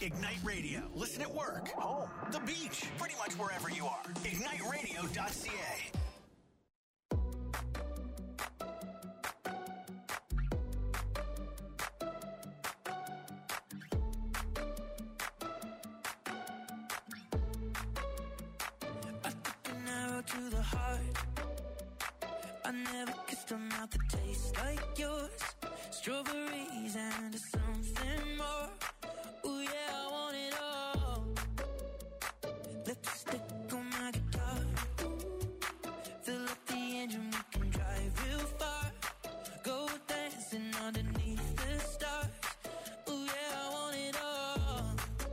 Ignite Radio. Listen at work, home, the beach, pretty much wherever you are. IgniteRadio.ca. To the heart, I never kissed a mouth that tastes like yours. Strawberries and something more. Ooh yeah, I want it all. Lipstick on my guitar. Fill up the engine, we can drive real far. Go dancing underneath the stars. Ooh yeah, I want it all.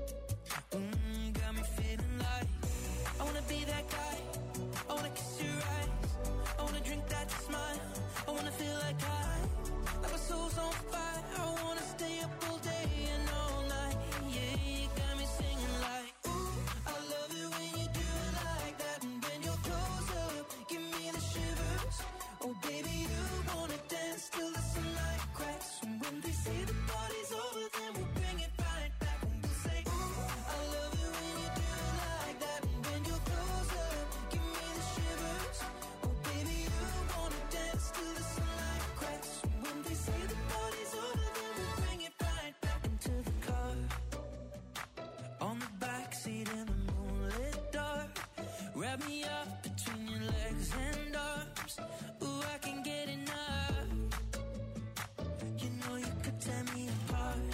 Got me feeling like I wanna be that guy. I wanna kiss your eyes, I wanna drink that smile, I wanna feel like like my soul's on fire, I wanna stay up all day and all night, yeah, you got me singing like, ooh, I love it when you do it like that, and when you're close up, give me the shivers, oh baby, you wanna dance till the sunlight cracks, and when they say the party's over, then we'll bring it right back, and we'll say, ooh, I love it when you do it like that, and when you're close up, give me the shivers, oh baby, you wanna dance till the sunlight cracks, and when they say the party's over, then we'll bring it right back into the car, on the backseat in the moonlit dark, wrap me up between your legs and arms, ooh, I can get enough, you know you could tear me apart,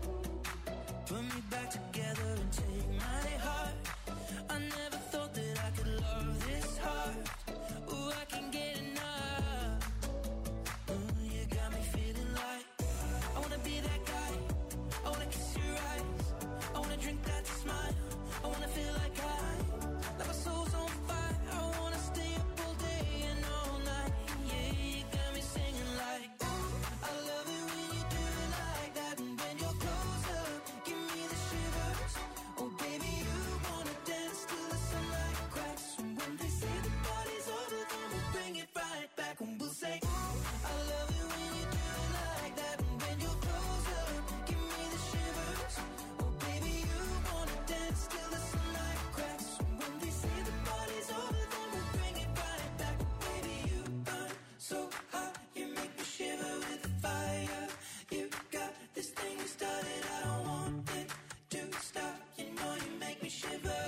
put me back together and take my heart, I never thought that I could love this hard, ooh, I can get enough, ooh, you got me feeling like I wanna be that guy, I wanna kiss your eyes, I wanna drink that smile, I wanna feel like my soul's on fire, I wanna stay up all day and all night, yeah, you got me singing like, ooh, I love it when you do it like that, and when you're close up, give me the shivers, oh baby, you wanna dance till the sunlight cracks, and when they say the party's over, then we'll bring it right back, and we'll say, ooh, I love it when you do it like that, and when you're close up, give me the shivers, oh baby, you wanna dance till the sunlight cracks, and when they say the party's over, then we'll bring it right back, baby, you burn so hot, you make me shiver with the fire, you got this thing you started, I don't want it to stop, you know you make me shiver,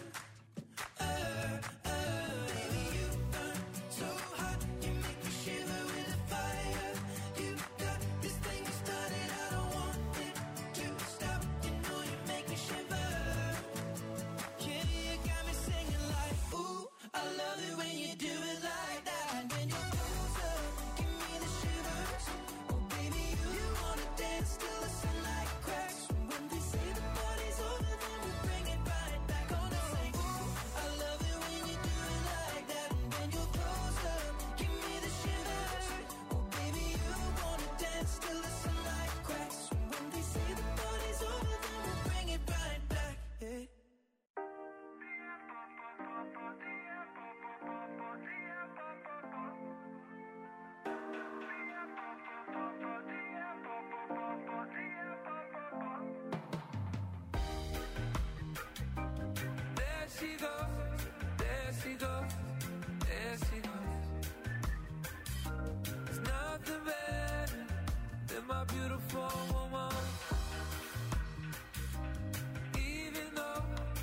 baby, you burn so hot, you make me shiver with the fire, you got this thing you started, I don't want it to stop, you know you make me shiver, yeah, you got me singing like, ooh, I love it when you do it like that, and when you're close up, give me the shivers, oh baby, you wanna dance till the sunlight cracks, and when they say the party's over, then we'll bring it right back, gonna say, ooh, I love it when you do it like that, and when you're close up, give me the shivers, oh baby, you wanna dance till the sunlight cracks, and when they say the party's over, then we'll bring it right back, yeah. There she goes, there she goes, there she goes. There's nothing better than my beautiful woman. Even though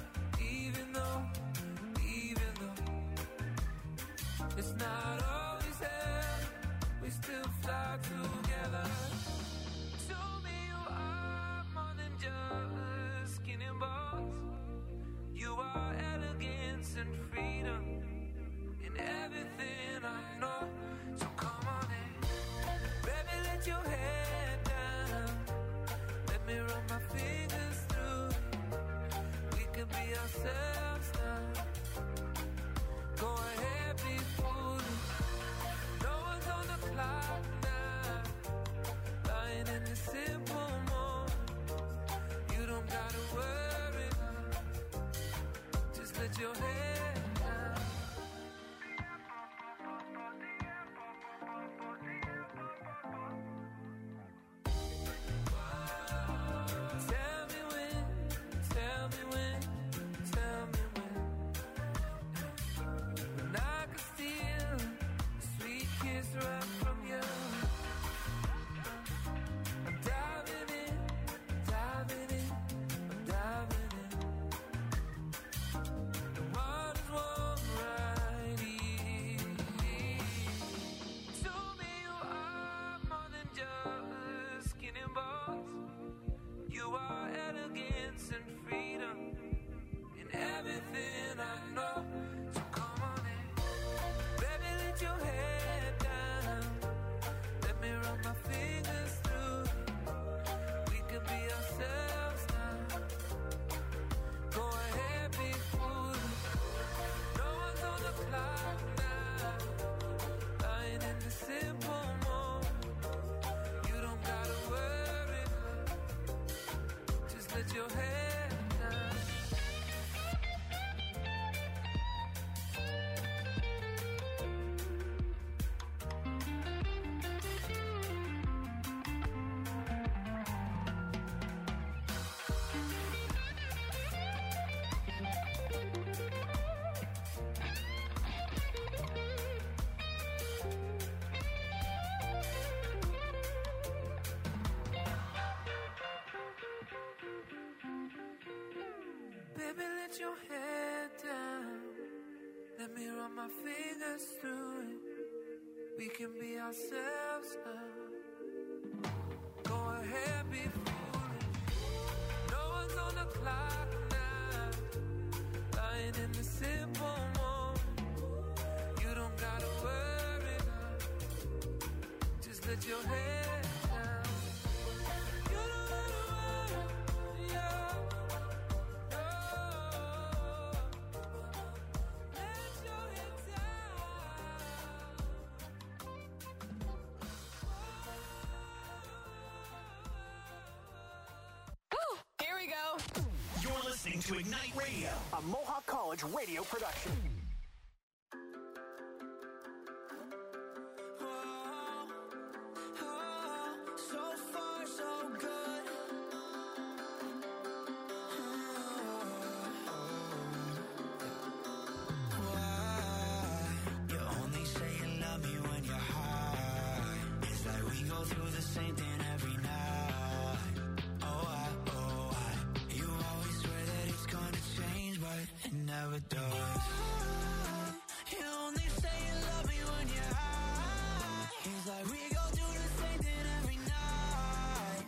it's not always there, we still fly together. Show me you are more than just skin and bones. You are elegance and freedom in everything I know. So come on in, baby, let your head down. Let me run my fingers through it. We can be ourselves now. Go ahead, be foolish. No one's on the clock now. Lying in the simple moment. You don't gotta worry now. Just let your head down. let your hair down. Baby, let your hair down. Let me run my fingers through it. We can be ourselves now. Go ahead, be foolish. No one's on the clock now. Lying in the simple moment. You don't gotta worry now. Just let your hair down. You don't gotta worry, yeah. Here we go. You're listening to Ignite Radio, a Mohawk College radio production. So far, so good. Why? You only say you love me when you're high. It's like we go through the same thing every night. You always swear that it's gonna change, but it never does. You only say you love me when you're high. It's like we go through the same thing every night.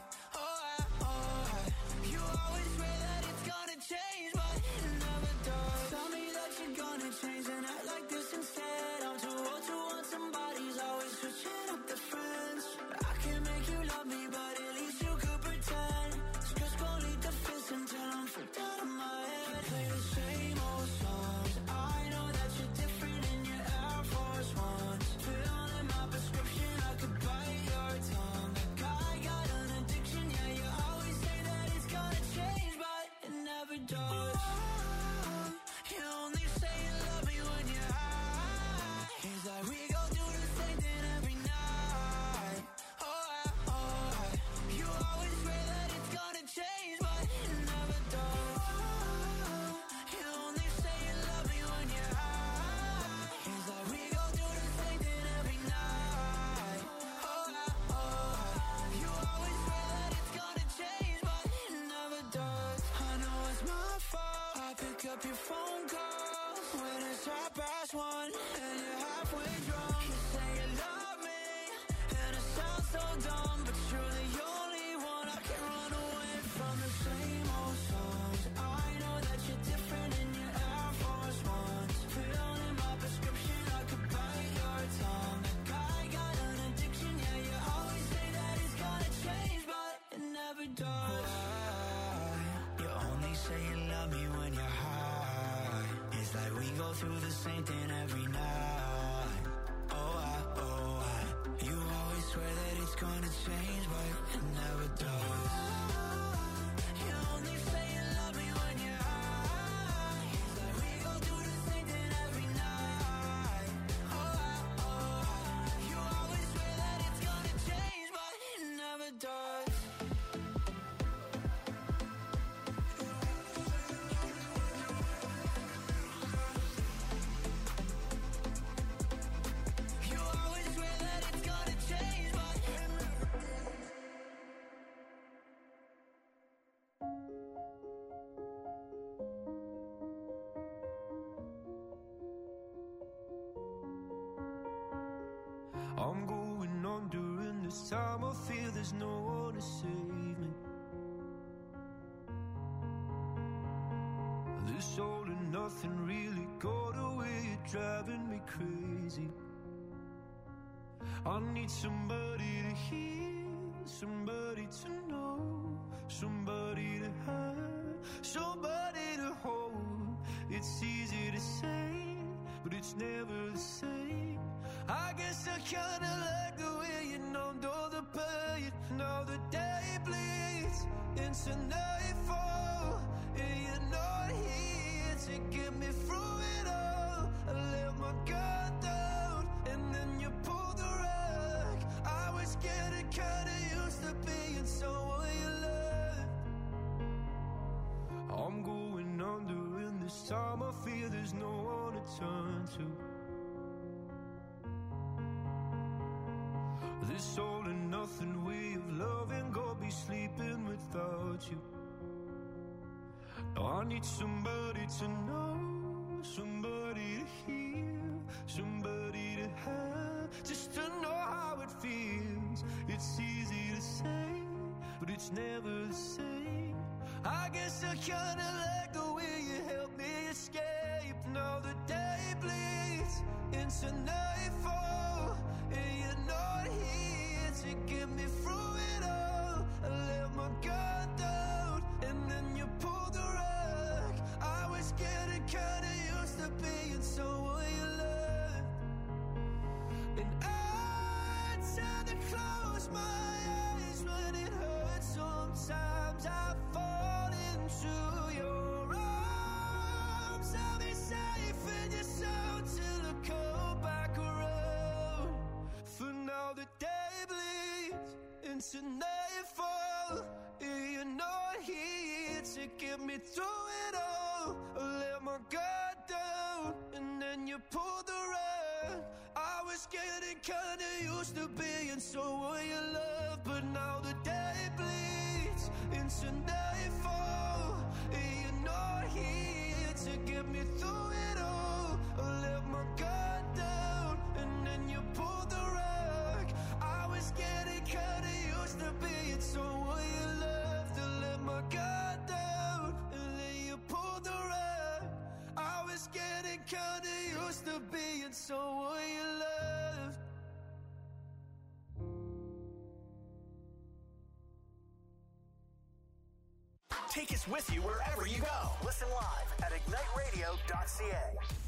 You always swear that it's gonna change, but it never does. Tell me that you're gonna change and act like this instead. I'm too old to want somebody's always switching up the friends. I can make you love me, but at least you could pretend. Just gon' lead the fist until I'm freaked out of my head. Play the same old songs. I know that you're different in your Air Force Ones. Filling my prescription, I could bite your tongue. Like I got an addiction, yeah, you always say that it's gonna change, but it never does. You only say you love me when you're high. It's like we go through the same thing every night. You always swear that it's gonna change, but it never does. You only say you love me when you're high. It's like we go through the same thing every night. You always swear that it's gonna change, but it never does. I know it's my fault. I pick up your phone calls when it's 1:30 and you're halfway drunk. You say you love me, and it sounds so dumb, but you're the only one I can run away from. The same old songs. I know that you're different in your Air Force Ones. Filling my prescription, I could bite your tongue. Like I got an addiction, yeah, you always say that it's gonna change, but it never does. You only say you love me when you're high. It's like we go through the same thing every night. You always swear that it's gonna change, but it never does. You only say you love me when you're high. It's like we go through the same thing every night. You always swear that it's gonna change, but it never does. You always swear that it's gonna change, but I'm going on during this time. I feel there's no one to save me. This all and nothing really got away. You're driving me crazy. I need somebody to hear, somebody to know, somebody to have, somebody to hold. It's easy to say, but it's never the same. I guess I kinda like the way you numbed all the pain. Now the day bleeds into nightfall. my guard down, and then you pulled the rug. I was getting kinda used to being someone you loved. I'm going under, and this time I feel there's no one to turn to. This all and nothing way of loving, go be sleeping without you. Now I need somebody to know, somebody to hear, somebody to have, just to know how it feels. It's easy to say, but it's never the same. I guess I kinda like the way you help me escape. Now the day bleeds into nightfall, and you're not here to get me through it all. I let my guard down, and then you pulled the rug. I was getting kinda used to being someone you loved, and I tend to close my eyes when it hurts. Sometimes I fall into your arms. I'll be safe in your soul till I come back around. For now the day bleeds into nightfall, and you're not here to get me through it all. I let my guard down, and then you pulled the rug. I was getting kinda used to being someone you love, but now the day bleeds into nightfall, and you're not here to get me through it all. I let my guard down, and then you pulled the rug. I was getting kinda used to being someone you loved. I let my guard down, and then you pulled the rug. I was getting kinda used to being someone you loved. Take us with you wherever you go. Listen live at igniteradio.ca.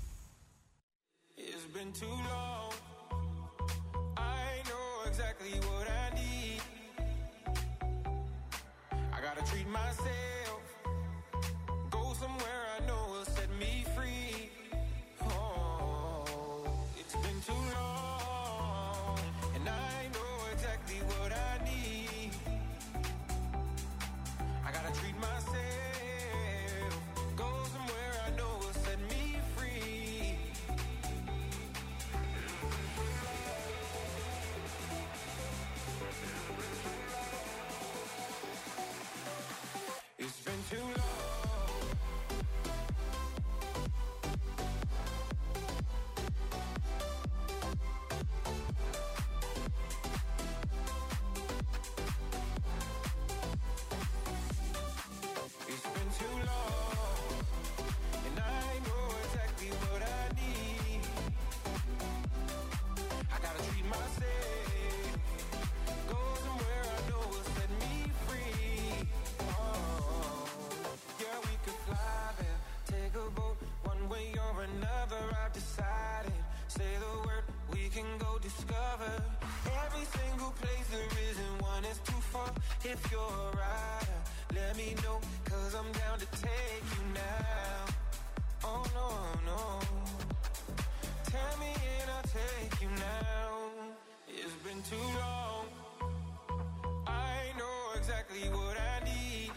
It's been too long. I know exactly what I need. I gotta treat myself. Go somewhere I know will set me free. Oh, it's been too long. And I know exactly what I need. I gotta treat myself. Go somewhere I know will set me free. It's been too long. It's been too long, and I know exactly what I need. I gotta treat myself. Go somewhere I know will set me free. Oh, yeah, we could fly there, take a boat, one way or another. I've decided. Say the word, we can go discover every single place. There isn't one that's too far. If you're a rider, let me know, 'cause I'm down to take you now. Oh no, no. Tell me and I'll take you now. It's been too long. I know exactly what I need.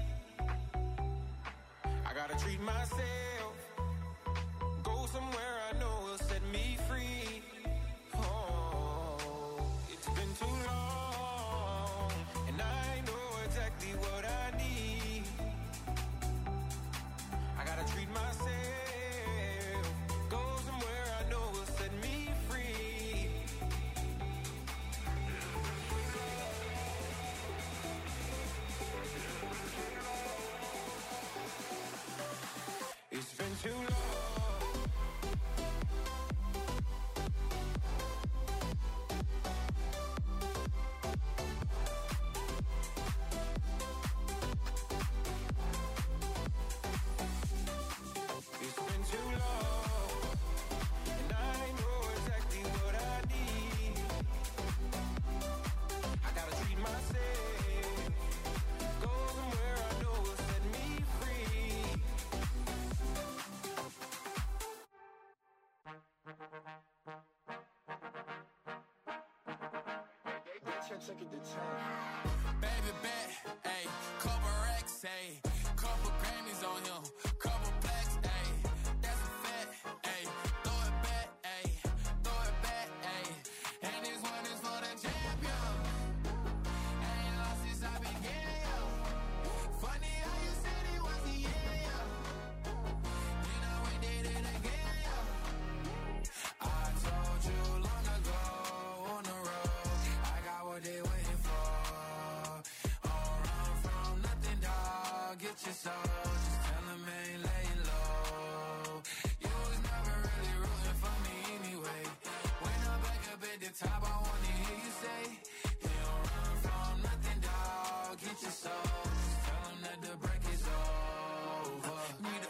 I gotta treat myself. Go somewhere I know will set me free. Oh, it's been too long, and I know exactly what I need. I gotta treat myself. Go somewhere I know will set me free. It's been too long. check it to 10. Baby bet, ayy, couple racks, ayy, couple Grammys on him, couple plaques, ayy, that's a fact, ayy, throw it back, ayy, ayy, and this one is for the champion. Ain't lost since I began. Funny how you said it was the end. Then I went did it again. I told you long ago on the road, I got what they waiting for. Don't run from nothing, dog. Get your soul. Just tell them ain't laying low. You was never really rooting for me anyway. When I'm back up at the top, I wanna hear you say, you don't run from nothing, dog. Get your soul. Just tell them that the break is over. Need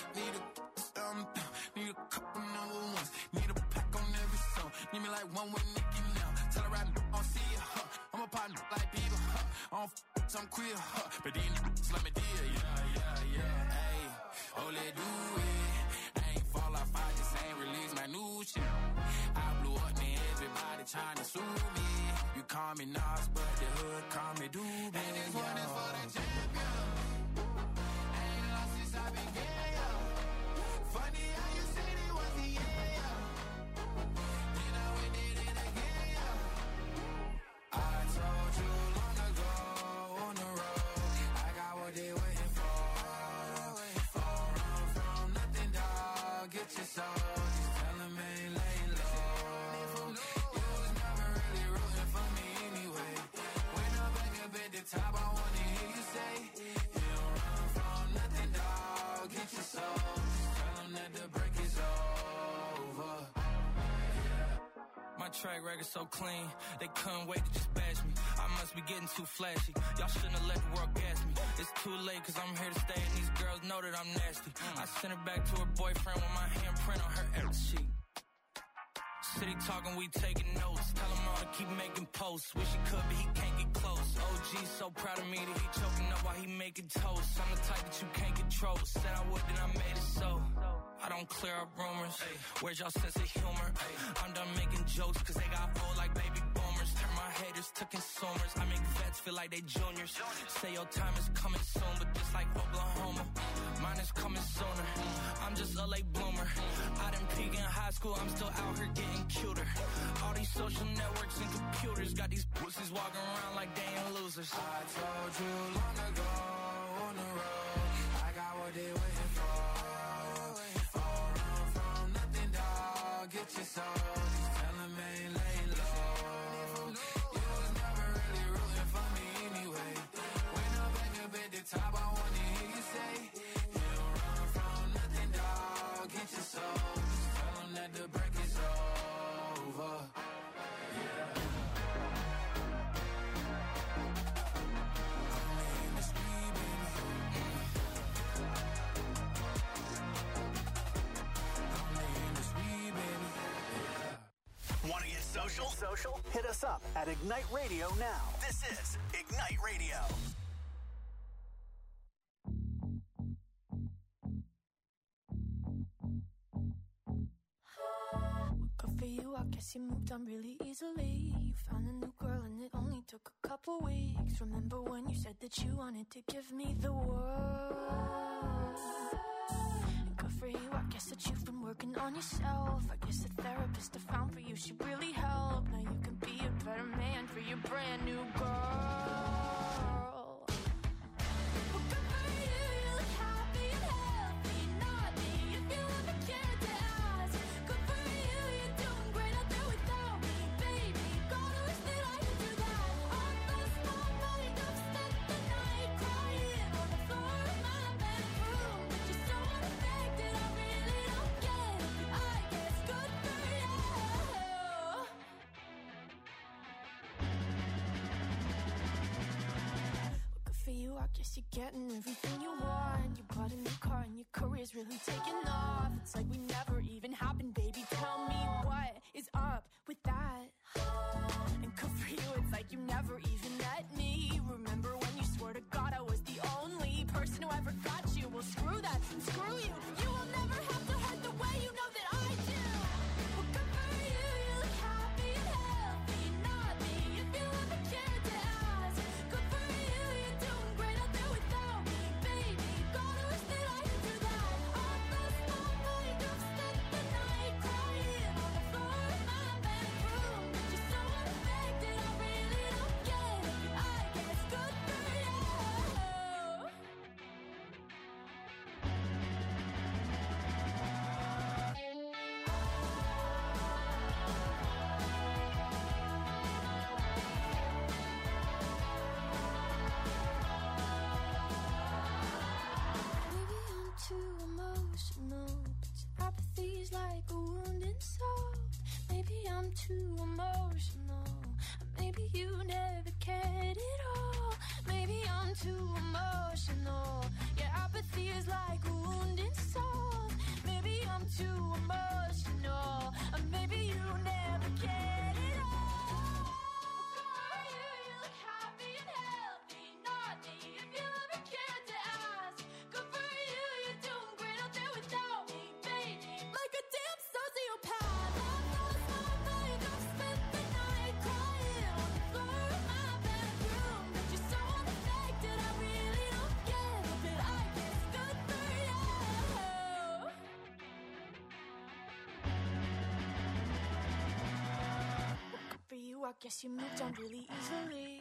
a couple number ones. Need a pack on every song. Need me like one with Nicki now. Tell her I don't see ya, huh. I'm a partner like Bieber, huh. I don't I'm queer, huh. But then let me deal, yeah, ayy. Oh, let's do it. I ain't fall off, I just ain't release my new shit. I blew up, man, everybody trying to sue me. You call me Nas, but the hood call me Doobie. And this one is for the champion. Ain't lost since I began. Funny how you said it was the end. Then I went did it again. I told you long ago on the road, I got what they waiting for. Don't run from nothing, dog. Get your soul. Just tell them ain't laying low. You was never really rooting for me anyway. When I'm back up at the top, I wanna hear you say, you don't run from nothing, dog. Get your soul. Just tell them that the break is over. My track record so clean, they couldn't wait to just bash me. I must be getting too flashy. Y'all shouldn't have let the world gas me. It's too late cause I'm here to stay and these girls know that I'm nasty. I sent her back to her boyfriend with my handprint on her every sheet. City talking, we taking notes. Tell him all to keep making posts. Wish he could, but he can't get close. OG so proud of me that he choking up while he making toast. I'm the type that you can't control. Said I would, then I made it so. I don't clear up rumors. Where's y'all sense of humor? I'm done making jokes cause they got old like baby boomers. Turn my haters to consumers. I make vets feel like they juniors. Say your time is coming soon, but just like Oklahoma, mine is coming sooner. I'm just a late bloomer. I didn't peak in high school, I'm still out here getting cuter. All these social networks and computers got these pussies walking around like they ain't losers. I told you long ago on the road, I got what they waiting for. Don't run from nothing, dog. Get your soul. Just tell them ain't laying low. You was never really rooting for me anyway. When I'm back up at the top, I wanna hear you say, you don't run from nothing, dog. Get your soul. Just tell them that the break is over. Want to get social? Hit us up at Ignite Radio now. This is Ignite Radio. Good for you, I guess you moved on really easily. You found a new girl and it only took a couple weeks. Remember when you said that you wanted to give me the world? Good for you, I guess that you've been working on yourself. I guess the therapist I found for you, she really helped. Now you can be a better man for your brand new girl. Well, good for you, you look happy and healthy. Not me, if you ever cared to ask. Good for you, you're doing great out there without me, baby. God, I wish that I could do that. I lost my mind, I've spent the night crying on the floor of my bedroom. But you're so unaffected, I really don't get it. I guess good for you. Good for you, I guess you're getting everything you want. You bought a new car and your career's really taking off. It's like we never even happened, baby. Tell me what is up with that. And good for you, it's like you never even met me. Remember when you swore to God I was the only person who ever got you? Well, screw that, and screw you. You will never have to hurt the way you know that I do. Well, good for you, you look happy and healthy. Not me, if you ever cared too emotional. Maybe you never cared at all. Maybe I'm too emotional. Your apathy is like a wounded soul. Maybe I'm too emotional. Or maybe you never cared at all. You look happy and healthy, not me. If you ever cared to ask, good for you, you're doing great out there without me, baby. Like a damn sociopath, I lost my mind. I've spent the night crying on the floor of my bedroom. But you're so unaffected, I really don't get it. But I guess good for you. Well, good for you, I guess you moved on really easily.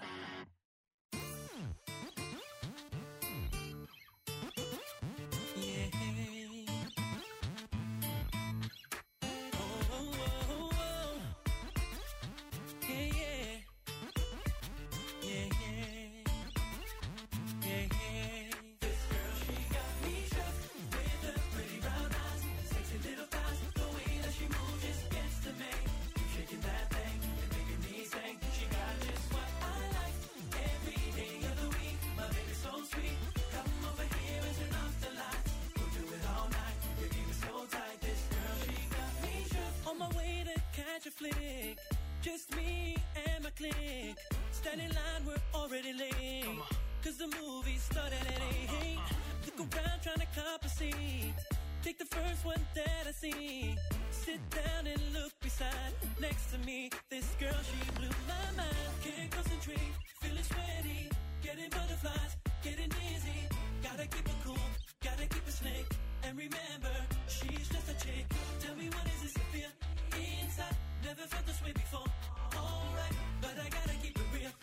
On my way to catch a flick, just me and my clique. Standing in line, we're already late. Cause the movie started at 8. Look around trying to cop a seat. Take the first one that I see. Sit down and look beside. Next to me, this girl, she blew my mind. Can't concentrate, feeling sweaty. Getting butterflies, getting dizzy. Gotta keep it cool, gotta keep it slick. And remember, she's just a chick. Tell me what is this to feel inside? Never felt this way before. Alright, but I gotta keep it real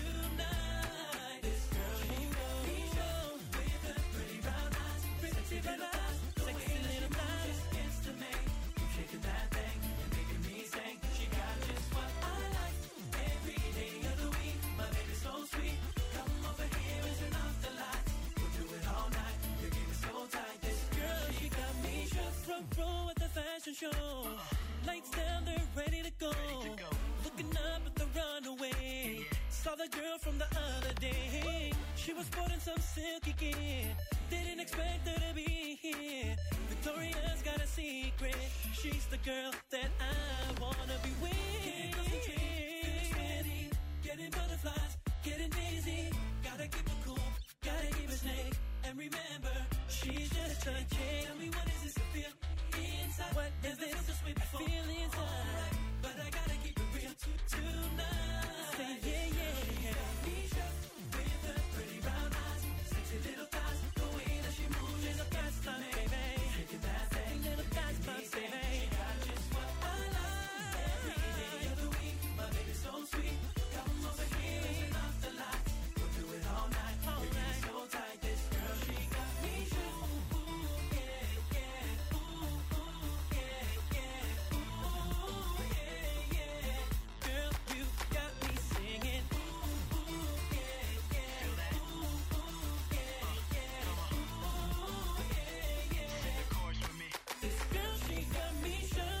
tonight. This girl, she got me shook with her pretty brown eyes, sexy little eyes, sexy little thighs. Gets to me, keep shaking that thing and making me sing. She got just what I like every day of the week. My baby's so sweet. Come over here and turn off the lights. We'll do it all night. Your game is so tight. This girl, she got me shook. Front row at the fashion show. Lights down, they're ready to go. Looking up at the runaway. Saw the girl from the other day. She was sporting some silky gear. Didn't expect her to be here. Victoria's got a secret. She's the girl that I wanna be with. Can't concentrate, feeling sweaty. Getting butterflies, getting dizzy. Gotta keep it cool, gotta keep it slick. And remember, she's just a chick. Tell me what is this to feel inside? What is this? I feel inside, but I gotta keep it real tonight. Say yeah, yeah, yeah. Me shook with her pretty brown eyes, sexy little thighs. The way that she moves is a pastime, baby. Shaking that thing, little pastime, baby. She got just what I like every day of the week. My baby's so sweet. Come over here and turn off the lights. We'll do it all night. All night. So tight, this girl, she got me shook. Ooh, yeah, yeah. Ooh, yeah, yeah. Ooh, yeah, yeah. Girl, you got me singing. Ooh, yeah, yeah. Ooh, yeah, yeah. Ooh, yeah, yeah. Sing the chorus with me. This girl, she got me shook.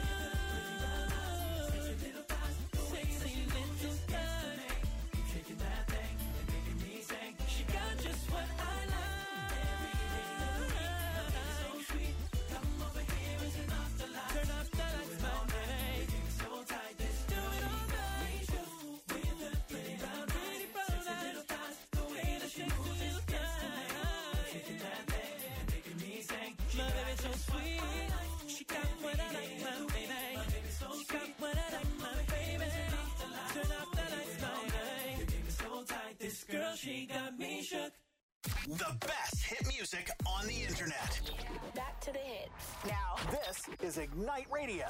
Sexy little thighs, sexy little thighs. Keep shaking that thing and making me sing. She got just what I like. Every day of the week, my baby's so sweet. Come over here and turn off the lights. Turn off the lights, my baby. Your game is so tight, this do it all night. With her pretty brown eyes, sexy little thighs. The way that she moves is gets to me. Shaking that thing and making me sing. My baby's so sweet. She got what I like, my baby. My baby's so sweet. She got what I like, my baby. Turn off the lights, my baby. Your game is so tight, this girl, she got me shook. The best hit music on the internet. Back to the hits. Now, this is Ignite Radio.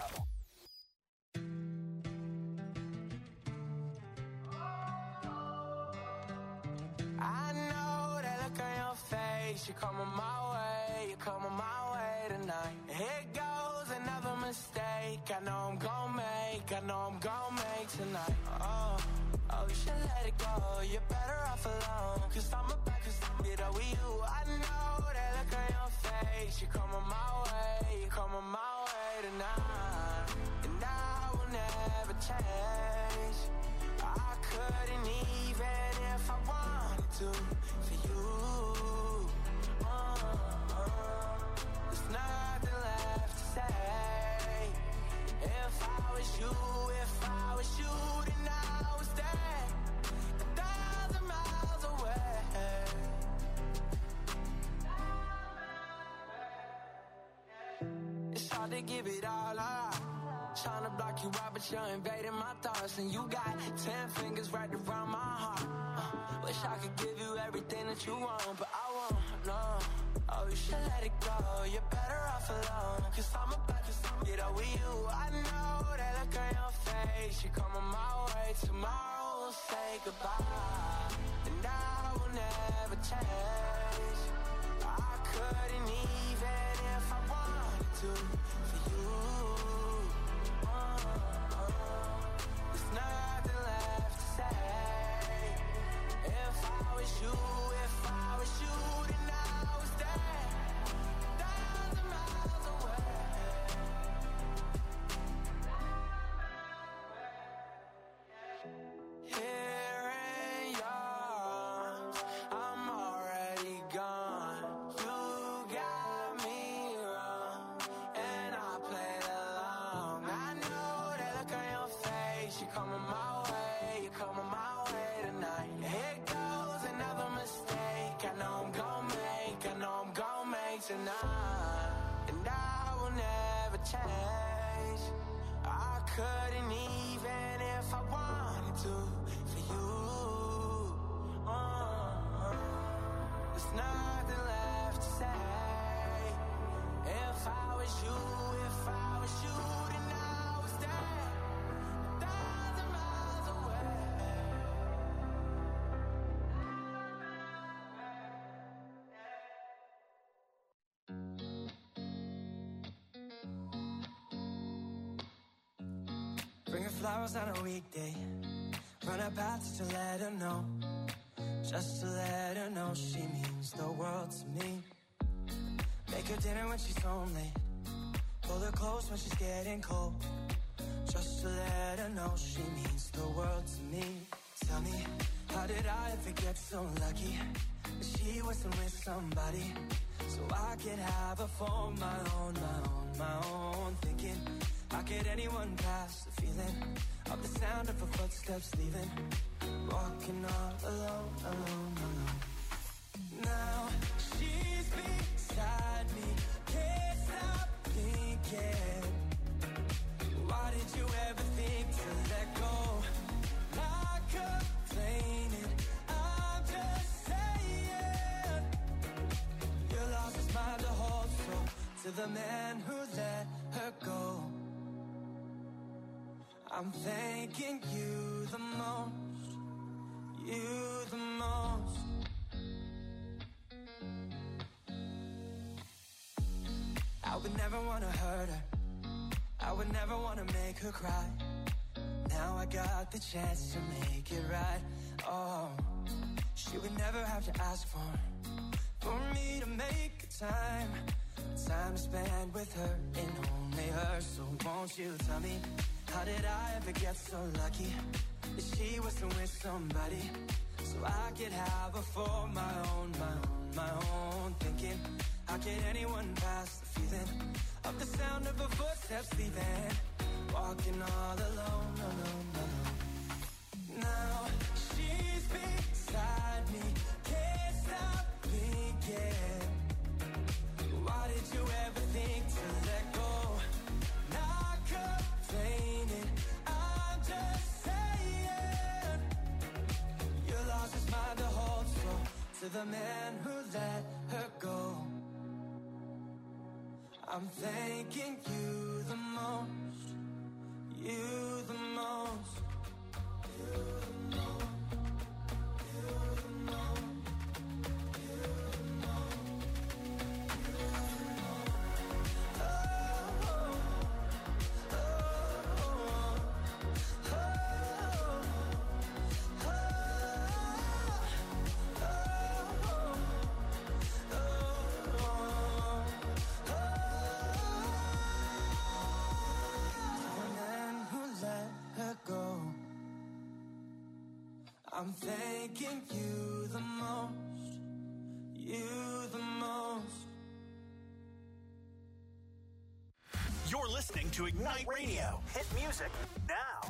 I know that look on your face. You're coming my way, you're coming my way tonight. Here goes another mistake. I know I'm gon' make tonight. Oh, you should let it go. You're better off alone. Cause I'm about to it over you. I know that look on your face. You're coming my way, you're coming my way tonight. And I will never change. I couldn't even if I wanted to for you. There's nothing left to say. If I was you, then I would stay 1,000 miles away. It's hard to give it all up. Trying to block you out, but you're invading my thoughts. And you got 10 fingers right around my heart. Wish I could give you everything that you want, but I won't, no. Oh, you should let it go, you're better off alone. Cause I'm about to get over you. I know that look on your face. You're coming my way, tomorrow we'll say goodbye. And I will never change. I couldn't even if I wanted to for you. There's nothing left to say. If I was you, then I would stay 1,000 miles away. Here in your arms, I'm already gone. You got me wrong, and I played along. I know that look on your face. You're coming my way tonight. Here goes another mistake. I know I'm gon' make tonight. And I will never change. I couldn't even if I wanted to for you. There's nothing left to say. If I was you, then I would stay 1,000 miles away. Bring her flowers on a weekday. Run her path just to let her know. Just to let her know she means the world to me. Make her dinner when she's home late. Pull her close when she's getting cold. Just to let her know she means the world to me. Tell me, how did I ever get so lucky that she wasn't with somebody so I could have her for my own. Thinking, how could anyone pass the feeling of the sound of her footsteps leaving? Walking all alone. Now she's beside me, can't stop thinking. Why did you ever think to let go? Not complaining, I'm just saying. You lost his mind to hold so to the man who let her go. I'm thanking you the most, you the most. I would never want to hurt her, I would never want to make her cry. Now I got the chance to make it right. Oh, she would never have to ask for me to make time to spend with her and only her. So won't you tell me, how did I ever get so lucky that she wasn't with somebody so I could have her for my own. Thinking, how could anyone pass the feeling of the sound of her footsteps leaving? Walking all alone. Now she's beside me, can't stop thinking. Why did you ever think to let go? Not complaining, I'm just saying. You lost his mind to hold so to the man who let her go. I'm thanking you the most, you the most, you the most, you the most, you the most, you the most. Oh, oh, oh, oh, I'm thanking you the most, you the most. You're listening to Ignite Radio. Hit music now.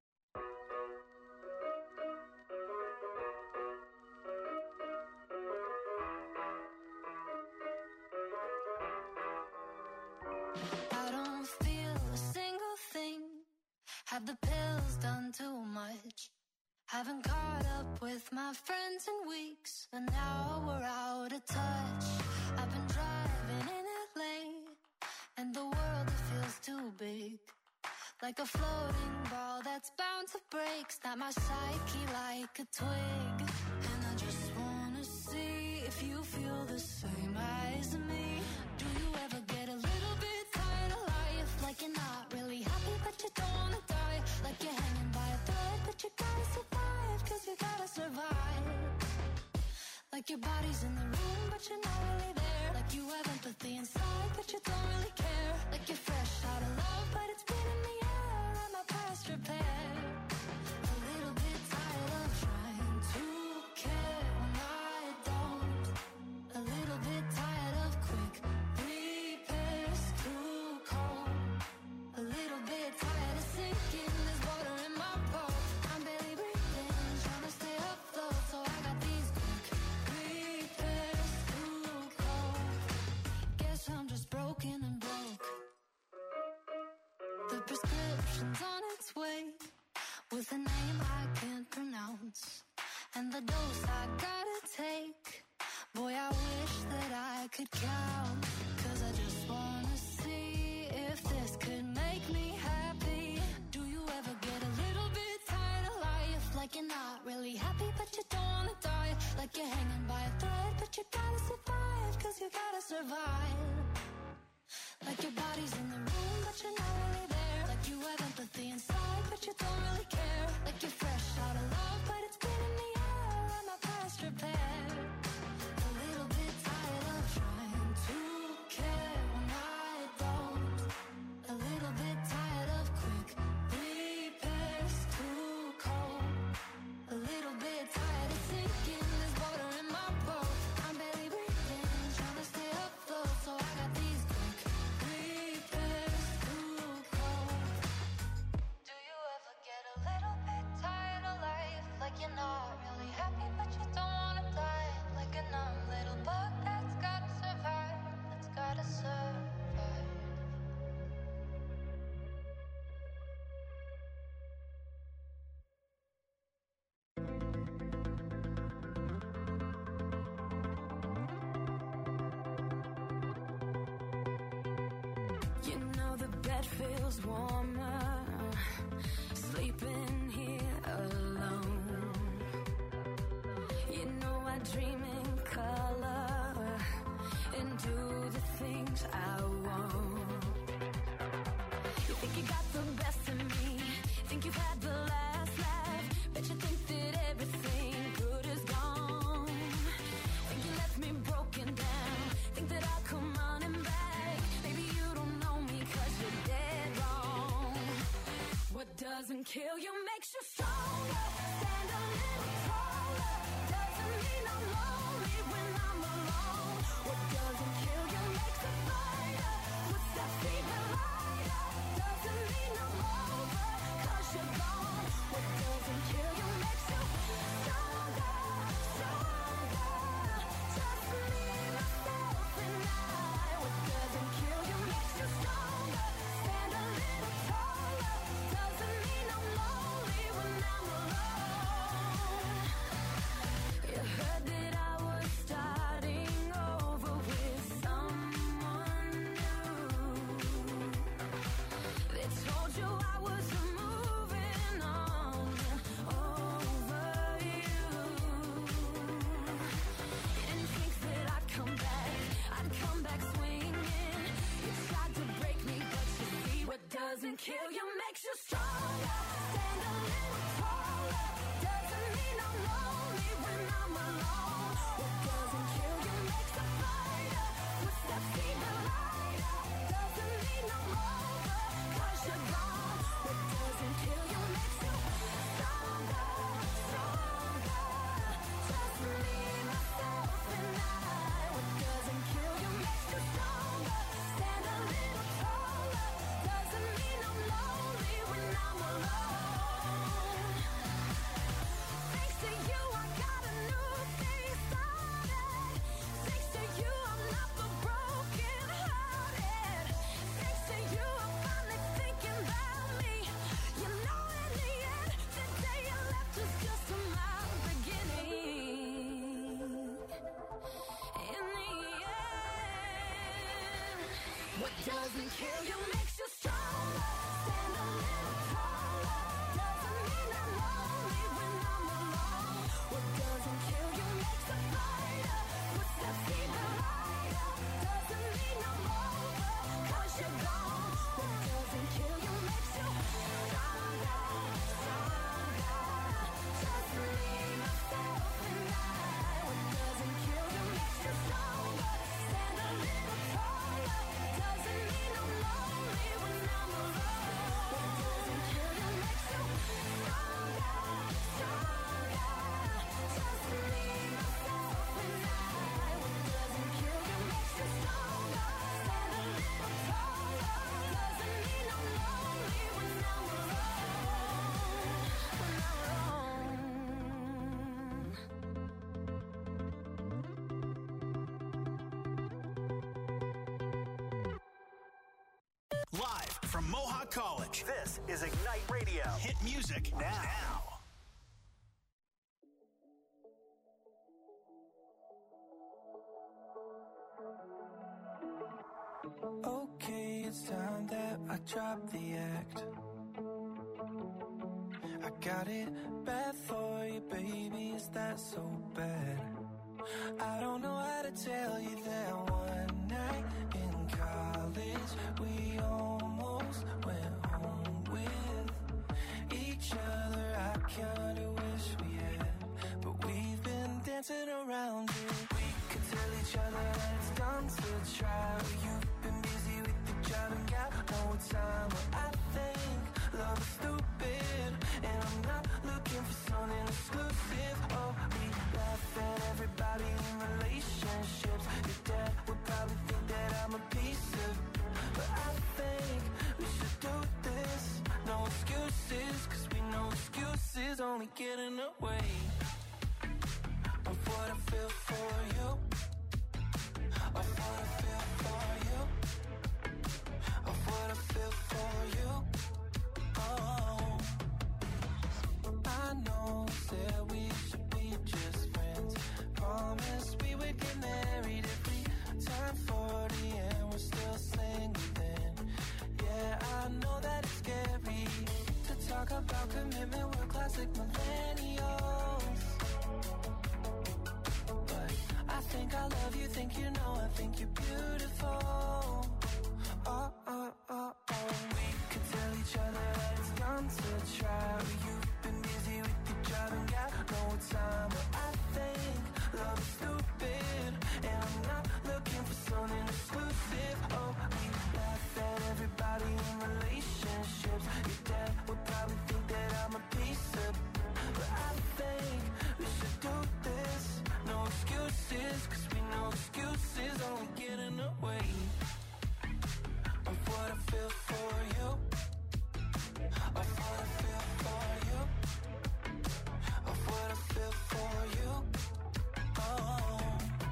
I don't feel a single thing. Have the pills done too much? Haven't caught up with my friends in weeks, and now we're out of touch. I've been driving in LA, and the world it feels too big, like a floating ball that's bound to break. Snap my psyche like a twig, and I just wanna see if you feel the same as me. Do you ever get a little bit tired of life, like you're not really happy but you don't wanna die, like you're hanging by a thread but you gotta survive, cause you gotta survive. Like your body's in the room but you're not really there, like you have empathy inside but you don't really care, like you're fresh out of love but it's been in the air and my past repair. A little bit tired of trying to care when I don't, a little bit tired of quick repairs too cold, a little bit tired of sinking, there's water in my boat, I'm barely breathing, trying to stay afloat, so I got these quick repairs too cold. Guess I'm just broken and broke. The prescription's on its way, with a name I can't pronounce, and the dose I gotta take. Boy, I wish that I could count, cause I just wanna see if this could make me happy. Do you ever get a little bit tired of life, like you're not really happy but you don't wanna die, like you're hanging by a thread but you gotta survive, cause you gotta survive. Like your body's in the room but you're not really there, like you have empathy inside but you don't really care, like you're fresh out of love but it's been in the air and my past repair. A little bit tired of trying to care when I don't, a little bit tired of quick repairs too cold, a little bit tired of sinking, there's water in my boat, I'm barely breathing, trying to stay afloat, so I got these quick repairs too cold. Do you ever get a little bit tired of life, like you're not really happy but you don't wanna die, like a numb little bug that's gotta survive, that's gotta survive. You know the bed feels warmer, sleeping here alone. You know I dream in color and do the things I want. You think you got the best of me, think you've had the last laugh, bet you think that everything good is gone. Think you left me broken down, think that I'll come running back. Maybe you don't know me cause you're dead wrong. What doesn't kill you makes you stronger. Stand a little taller. Doesn't mean I'm lonely when I'm alone. What doesn't kill you makes a fighter. Puts that fever lighter. Doesn't mean I'm over cause you're gone. What doesn't kill you makes you stronger, stronger. Just me, myself, and I. What doesn't kill you makes you stronger. Stand a little taller. Doesn't mean I'm lonely when I'm alone. You heard that I was starting over with someone new. They told you I was moving on over you. You didn't think that I'd come back swinging. You tried to break me, but you see what doesn't kill you makes you stronger. Stand a little taller. Doesn't mean I'm lonely when I'm alone. What doesn't kill you makes a fighter. Puts that fever lighter. Doesn't mean I'm over cause you're gone. What doesn't kill you makes you stronger, stronger. doesn't kill you makes you stronger. Stand a little taller. Doesn't mean I'm lonely when I'm alone. What doesn't kill you makes a fighter. Footsteps even lighter. Doesn't mean I'm over, 'cause you're gone. What doesn't kill you makes you stronger, stronger. Just me, myself, and I. What doesn't kill you makes you stronger. Stand a little taller. Doesn't mean I'm lonely when I'm alone. What doesn't kill you makes you stronger, stronger. Just me, myself, and I. What doesn't kill you makes you stronger. Stand a little taller. Doesn't mean I'm lonely when I'm alone. When I'm Live from Mohawk College, this is Ignite Radio. Hit music now. Okay, it's time that I drop the act. I got it bad for you, baby, is that so bad? I don't know how to tell you that one night in college we almost went home with each other. I kinda wish we had, but we've been dancing around it. We could tell each other that it's done to try. You've been busy with the job and got no time. But I think love is stupid, and I'm not looking for something exclusive. Oh, we laugh at everybody in relationships. Your dad would probably think that I'm a piece of, but I think we should do this. No excuses, 'cause we know excuses only get in the way of what I feel for you. Of what I feel for you. Of what I feel for you. Oh, I know that we should be just friends. Promised we would get married if we turn 40 and we're still single then. Yeah, I know that it's scary to talk about commitment. We're classic millennials, but I think I love you, think you know, I think you're beautiful. Oh, oh, oh, oh. We could tell each other that it's done to try. You've been busy with your job and got no time. But I think love is stupid, and I'm not looking for something exclusive. Oh, we laugh at everybody in relationships. Your dad would probably think that I'm a piece of, but I think we should do this. No excuses, 'cause we know excuses only get in the way of what I feel for you. Of what I feel for you. Of what I feel for you. Oh,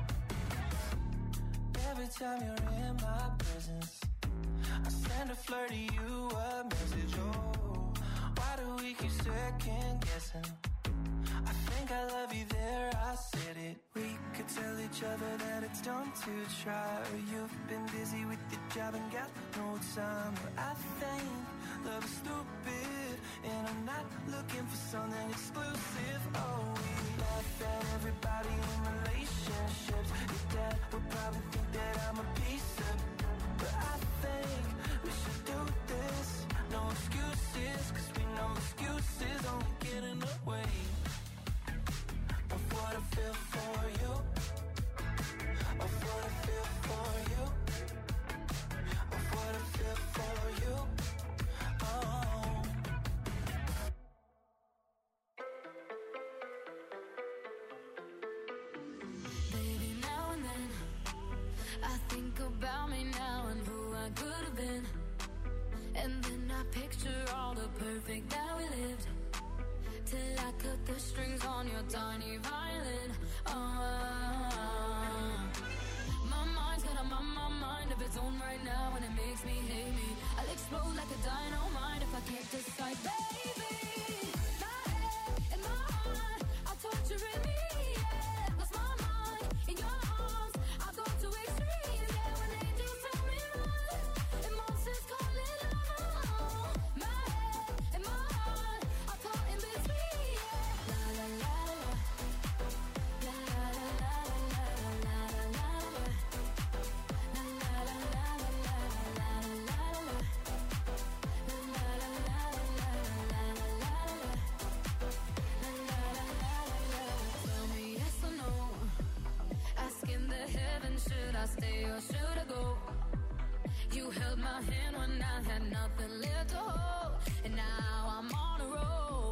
every time you're in my presence, I send a flirt to you a message. Oh, why do we keep second guessing? I think I love you there, I said it. We could tell each other that it's done to try. You've been busy with your job and got no time. But I think love is stupid, and I'm not looking for something exclusive. Oh, we laugh at everybody in relationships. Your dad would probably think that I'm a piece of, but I think we should do this. No excuses, 'cause we know excuses only get in the way of what I feel for you. Of what I feel for you. Of what I feel for you. Oh, baby, now and then I think about me now and who I could have been. And then I picture all the perfect that we lived, till I cut the strings on your tiny violin. My mind's got a mind of its own right now, and it makes me hate me. I'll explode like a dynamite if I can't decide, baby. My head and my heart are torturing me. Yeah, lost my mind in your arms. I've gone to extremes. Yeah, when angels tell me run, and should I stay or should I go? You held my hand when I had nothing left to hold, and now I'm on a roll.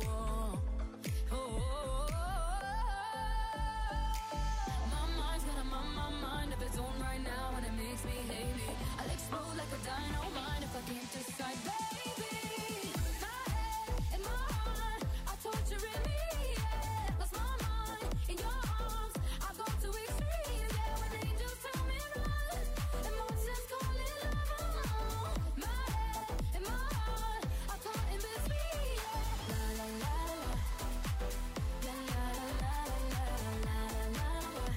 My mind's got a my mind of its own right now, and it makes me hate me. I'll explode like a dynamite if I can't decide, baby. My head and my heart are torturing me. Yeah, lost my mind in your arms. I go to extremes. Yeah, when angels tell me run, emotions calling love. My head and my heart are caught in between. Yeah, la la la la, la la la la la la la la.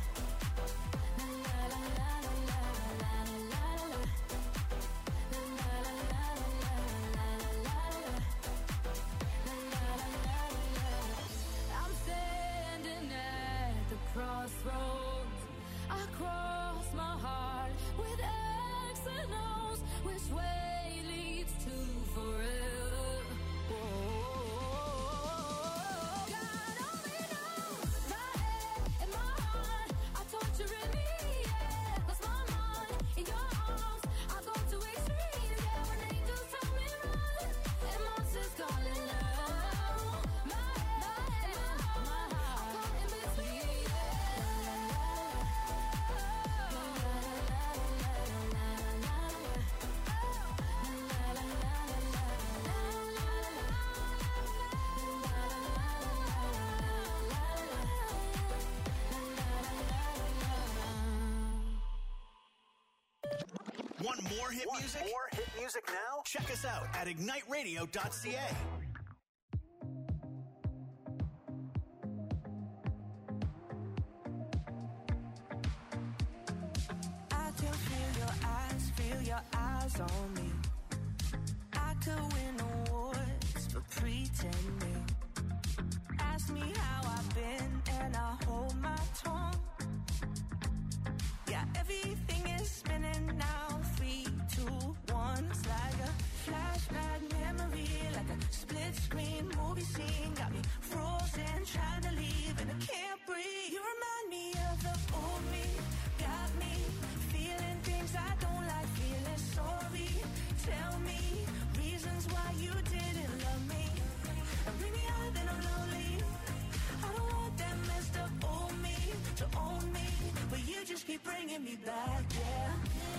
I'm standing at the crossroads. I cross my heart with X and O's. Which way leads to forever? God only knows. My head and my heart are torturing me. Yeah, lost my mind in your arms. I go to extremes. Yeah, when angels tell me run, and monsters calling love. My head and my heart are caught in between. Want more hit music? More hit music now? Check us out at igniteradio.ca. I can feel your eyes on me. I could win awards for pretending. Ask me how I've been and I hold my tongue. Yeah, everything is spinning now. 3, 2, 1. It's like a flashback memory, like a split screen movie scene. Got me frozen, trying to leave, and I can't breathe. You remind me of the old me. Got me feeling things I don't like, feeling sorry. Tell me reasons why you didn't love me, and bring me out then I'm lonely. I don't want that messed up old me to own me, but you just keep bringing me back, yeah.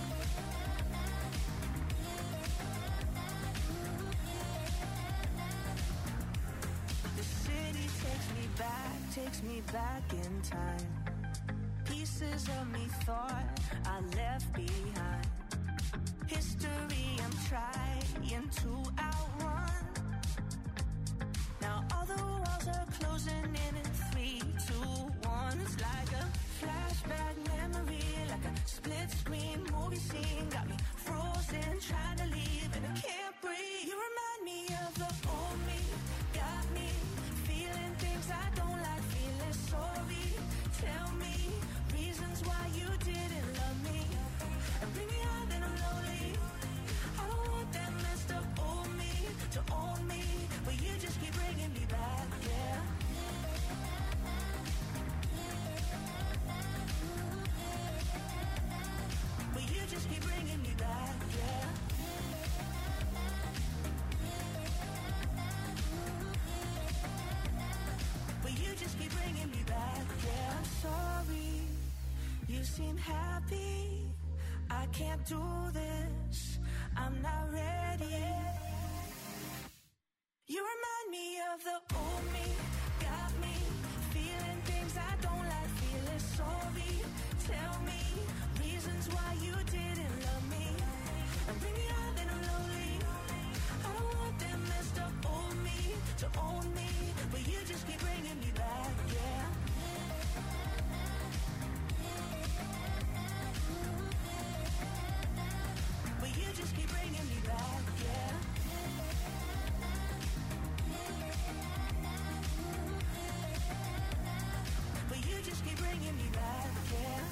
The city takes me back in time. Pieces of me thought I left behind. History I'm trying to outrun. Now all the walls are closing in 3, 2, 1. It's like a flashback memory, like a split screen movie scene. Got me frozen, trying to leave, and I can't breathe. You remind me of the old me. Got me feeling things I don't like, feeling sorry. Tell me reasons why you didn't love me, and bring me out then I'm lonely. I don't want that messed up old me to own me, but you just keep bringing me back, yeah. But you just keep bringing me back, yeah. But you just keep bringing me back, yeah. I'm sorry, you seem happy. I can't do this, I'm not ready. You remind me of the old me. Got me feeling things I don't like, feeling sorry. Tell me reasons why you didn't love me, and bring me out then I'm lonely. I don't want that messed up old me to own me, but you just keep bringing me back, yeah. But you just keep bringing me back, yeah. But you just keep bringing me back, yeah.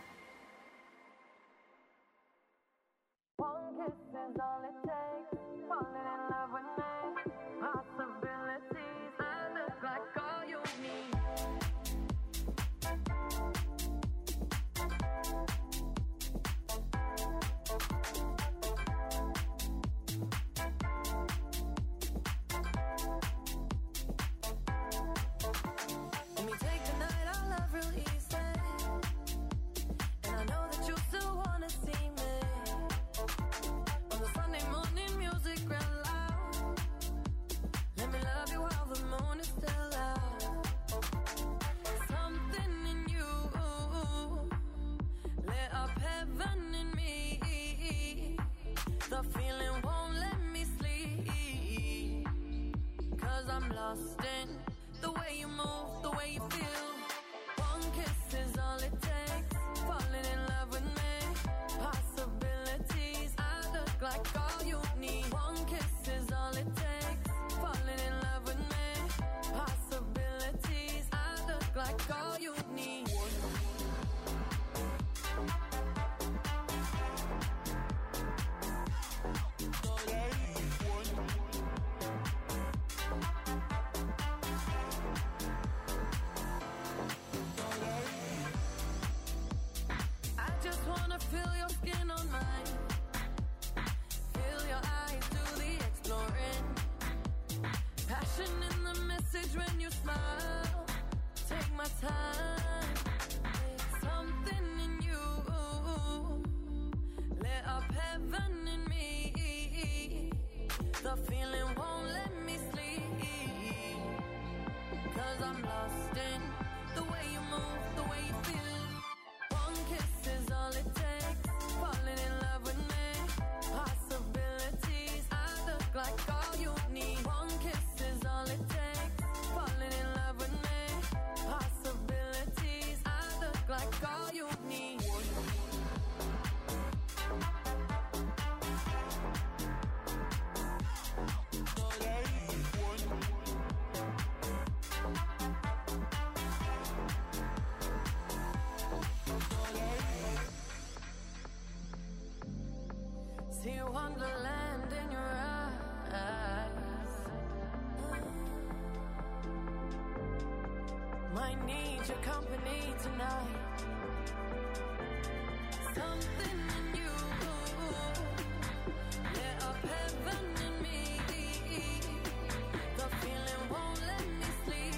One kiss is all it takes. Falling in love with me. Possibilities that look like all you need. lost in the way you move, the way you feel. One kiss is all it takes. Falling in love with me. Possibilities. I look like all you need. One kiss is all it takes. Falling in love with me. Possibilities. I look like all you need. Feel your skin on mine. Feel your eyes do the exploring. Passion in the message when you smile. Take my time. Something in you lit up heaven in me. The feeling won't let me sleep. 'Cause I'm lost in the way you move, the way you feel. One kiss is all it takes. Falling in love with me. Possibilities. I look like all you need. One kiss is all it takes. Falling in love with me. Possibilities. I look like all you need. See wonderland in your eyes. Might need your company tonight. Something in you lit up heaven in me. The feeling won't let me sleep.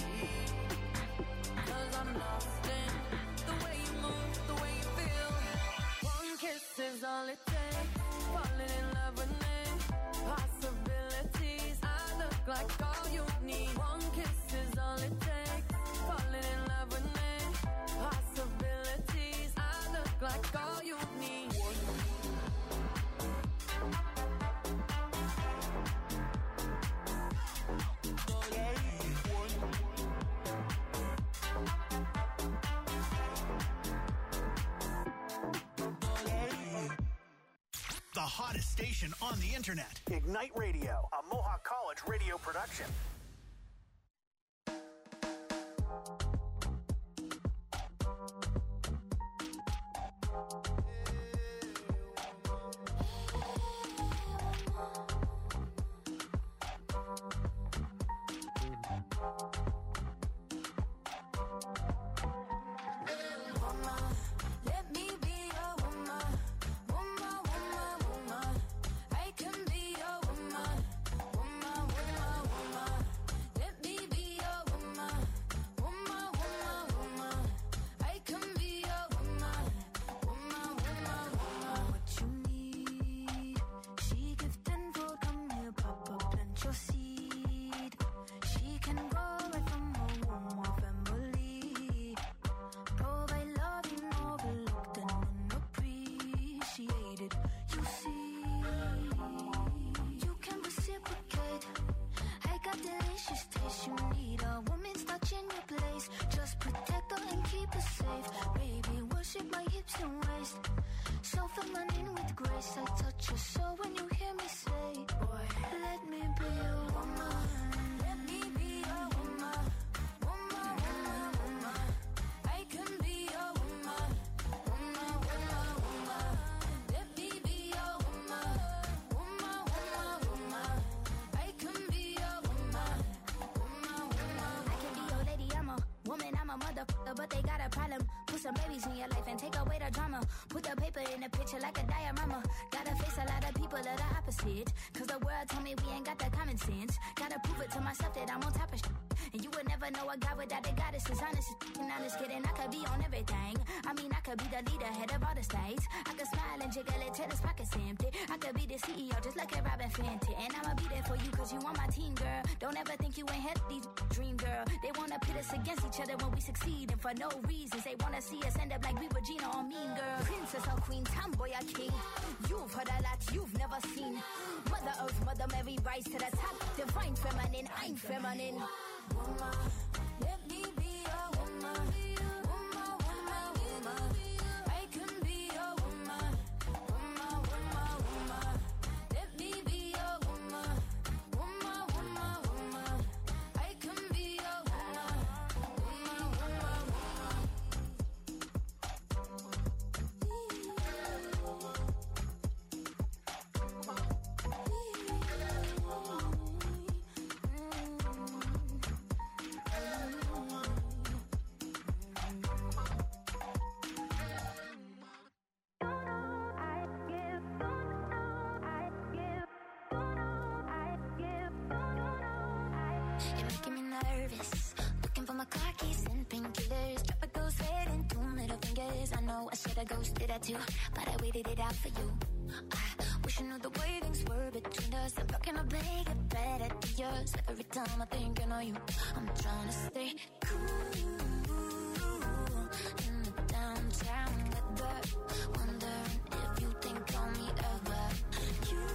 'Cause I'm lost in the way you move, the way you feel. One kiss is all it takes. Falling in love with me. Possibilities. I look like all you need. One kiss is all it takes. Falling in love with me. Possibilities. I look like all you need. The hottest station on the internet. Ignite Radio, a Mohawk College radio production. Let me be your woman. Woman, woman, woman. I can be your woman. Woman, woman, woman. Let me be your woman. Woman, woman, woman. I can be your woman. Woman, woman, woman. What you need, she give tenfold. Come here, Papa, plant your seed. She can go right from her womb of family. Provide love you overlooked and unappreciated. You see, you can reciprocate. I got delicious taste. You need a woman's touch in your place. Just protect her and keep her safe. Baby, worship my hips and waist. So feminine with grace. I touch your soul when you hear me say, boy, let me be your woman. Let me be your woman. Woman, woman, woman. I can be your woman. Woman, woman, woman. Let me be your woman. Woman, woman, woman. I can be your woman. Woman, woman. I can be your lady, I'm a woman, I'm a motherfucker, but they got a problem. Put some babies in your life and take away the drama. Put the paper in the picture like a diorama. Gotta face a lot of people that are opposite. 'Cause the world told me we ain't got that common sense. Gotta prove it to myself that I'm on top of shit. And you would never never know a guy without a goddess is honest. And honest kidding, I could be on everything. I mean, I could be the leader, head of all the states. I could smile and jiggle it till his pockets empty. I could be the CEO, just like a Robin Fenty. And I'ma be there for you, cause you on my team, girl. Don't ever think you ain't had these dream, girl. They wanna pit us against each other when we succeed. And for no reasons, they wanna see us end up like we Regina or Mean Girl. Princess or queen, tomboy or king. You've heard a lot you've never seen. Mother Earth, Mother Mary, rise to the top. Divine feminine, I'm feminine. Woman, let me be a woman. Woman, woman, woman. I can be a woman. Woman, woman, woman. Let me be a woman. Woman, woman, woman. I can be a woman. Woman, woman, woman. You're making me nervous. Looking for my car keys and painkillers. Drop a ghost head and 2 middle fingers. I know I should've ghosted that too, but I waited it out for you. I wish I knew the way things were between us. I'm talking to make it better to yours. Every time I think I know you, I'm trying to stay cool in the downtown weather. Wondering if you think on me ever. You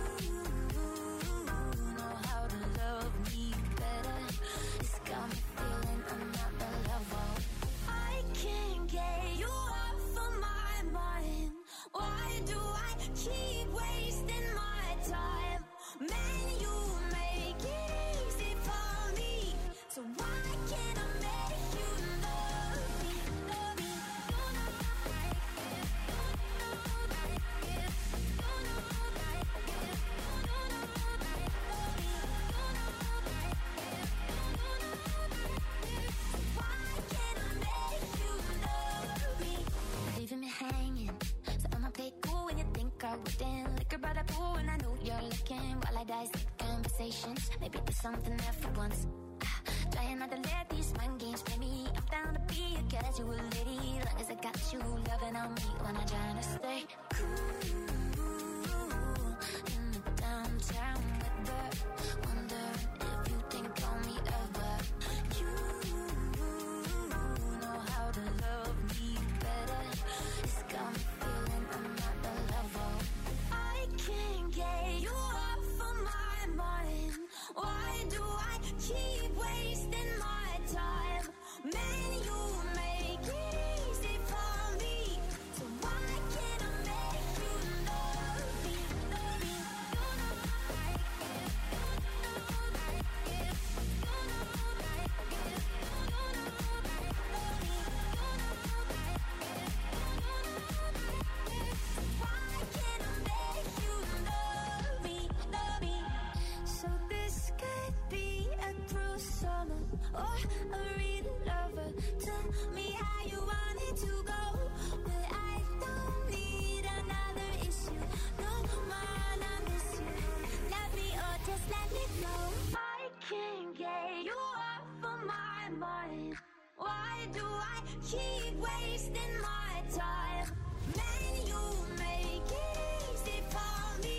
know how to love me better. It's got me feeling I'm not the level. I can't get you off of my mind. Why do I keep wasting my time? Man, you make it easy for me. So why can't I make you love me? Love me. You know I get. You know I get. You know I get. You know I love me. You know I get. You know I get. Why can't I make you love me? Leaving me hanging. So I'ma play cool when you think I wouldn't. Liquor by the pool and I know you're looking. While I dissect conversations, maybe there's something there for once. Trying not to let these mind games play me. I'm down to be a casual lady, long as I got you loving on me when I'm trying to stay cool in the downtown weather. Wondering if you think on me ever. You know how to love me better. It's got me feeling I'm not the level. I can't get you off of my mind. Why do I keep wasting my time? Man, you make it easy for me. So why can't I make you love me? Love me. You know I get. You know I get. You know I get. You know I love me. You know I get. You know I get. Why can't I make you love me? Love me. So this could be a cruel summer or a real lover. Tell me how you want it to go, but I don't need another issue. No man, I miss you. Love me or just let me go. I can't get you off of my mind. Why do I keep wasting my time? Man, you make it easy for me.